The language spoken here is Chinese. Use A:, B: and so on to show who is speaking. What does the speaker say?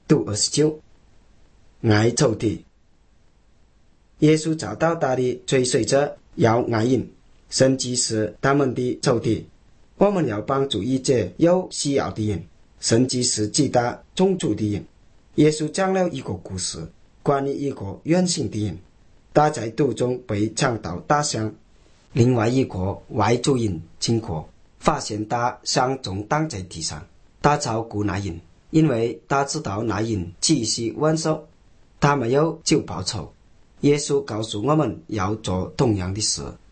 A: 第29，挨揍的。耶稣找到他的追随者，要挨饮，甚至是他们的仇敌。我们要帮助一切有需要的人，甚至是其他种族的人。耶稣讲了一个故事，关于一个远行的人，他在途中被强盗打伤。另外一个外族人经过，发现他伤重躺在地上，他照顾那人，因为他知道那人只是挽手，他没有就报仇。耶稣告诉我们要做同样的事。